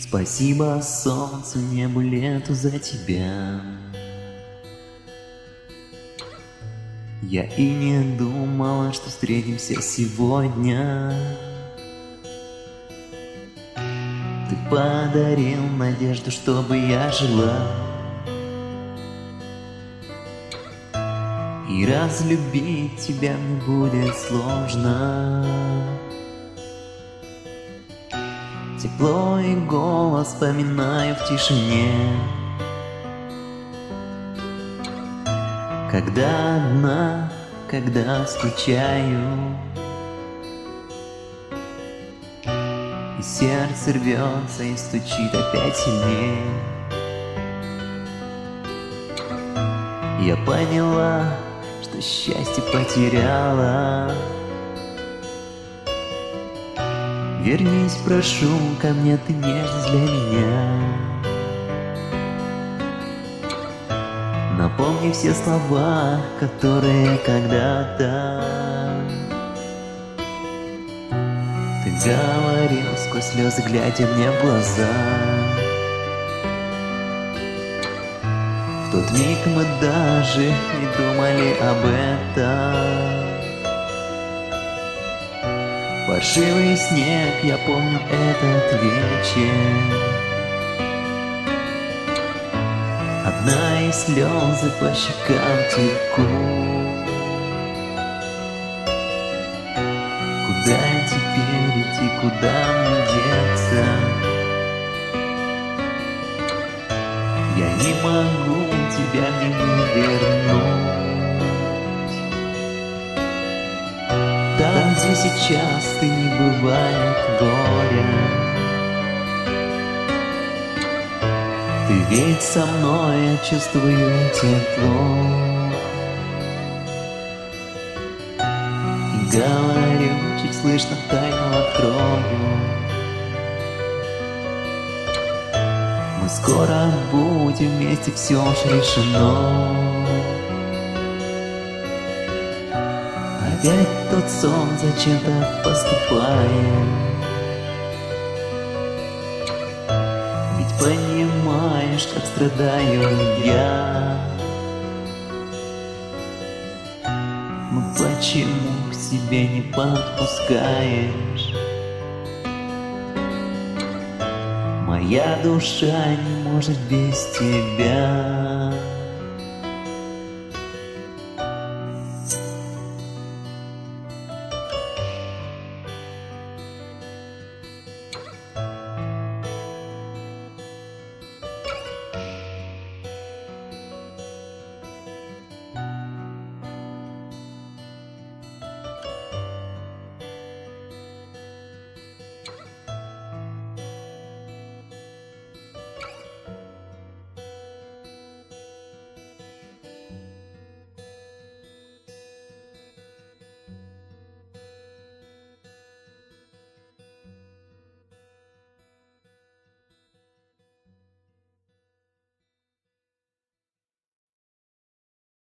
Спасибо солнцу, небу, лету за тебя. Я и не думала, что встретимся сегодня. Ты подарил надежду, чтобы я жила. И разлюбить тебя мне будет сложно. Тепло и голос вспоминаю в тишине, когда одна, когда скучаю, и сердце рвется и стучит опять сильнее. Я поняла, что счастье потеряла. Вернись, прошу, ко мне, ты нежность для меня. Напомни все слова, которые когда-то ты говорил сквозь слезы, глядя мне в глаза. В тот миг мы даже не думали об этом. Паршивый снег, я помню этот вечер. Одна и слезы по щекам текут. Куда теперь идти, куда мне деться? Я не могу тебя мне вернуть. Там, где сейчас ты, не бывает горя. Ты ведь со мной, я чувствую тепло. И говорю, чуть слышно, тайну открою. Мы скоро будем вместе, все уж решено. Опять тот сон, зачем так поступаешь? Ведь понимаешь, как страдаю я. Ну почему к себе не подпускаешь? Моя душа не может без тебя.